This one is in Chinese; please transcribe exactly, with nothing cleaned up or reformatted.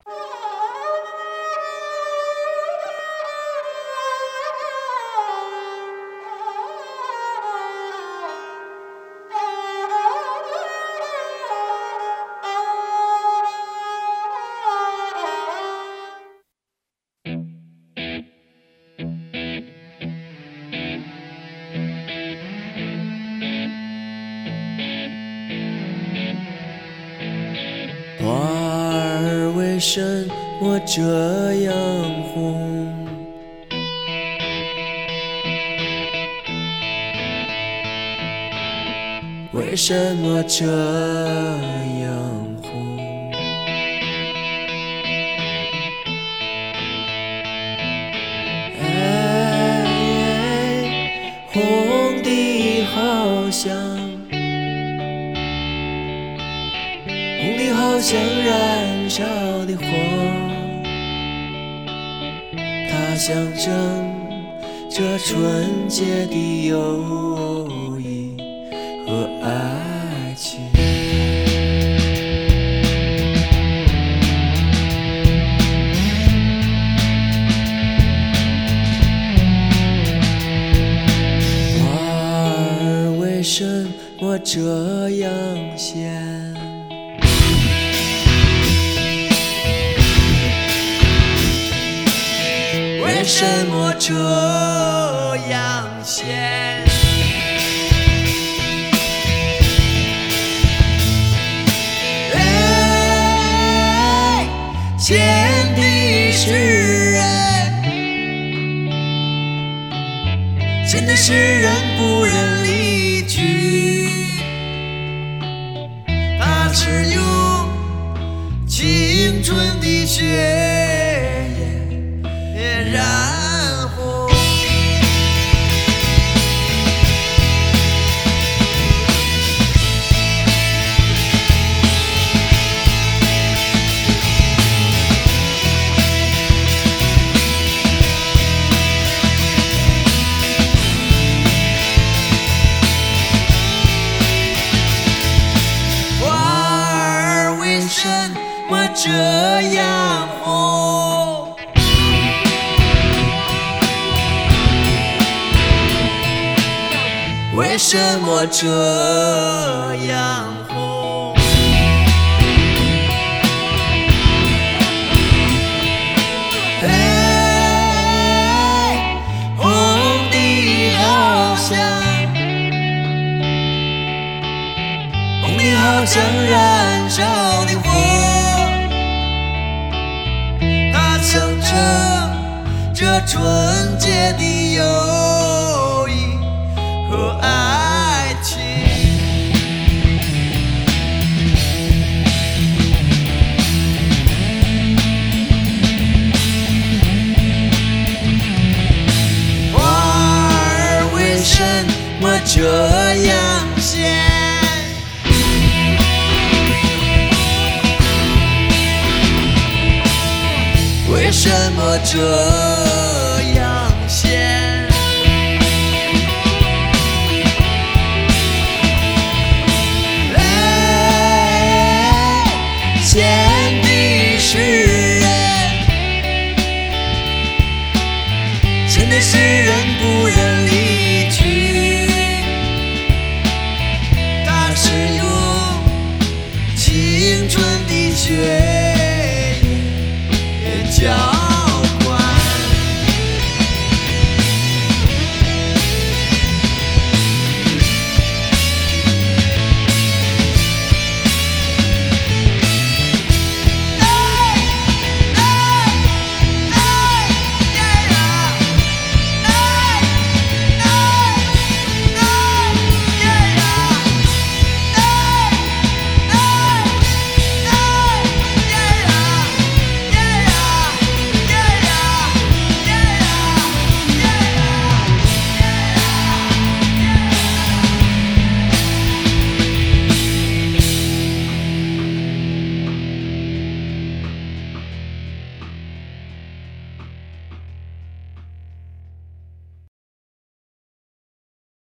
花儿为什么这样红？为什么这样红？哎，红的好像红的好像燃烧的火，它象征着纯洁的友谊和爱情。花儿为什么这样鲜？为什么这样鲜？哎，鲜的是人，鲜的是人不忍离去，它是用青春的血液染红。花儿为什么这样红？为什么这样红？哎，红的好像，红的好像燃烧的火，它象征着纯洁的友谊和爱情。花儿为什么这样鲜？为什么这样鲜？鲜的是人，鲜的是人不忍离去，它是用青春的血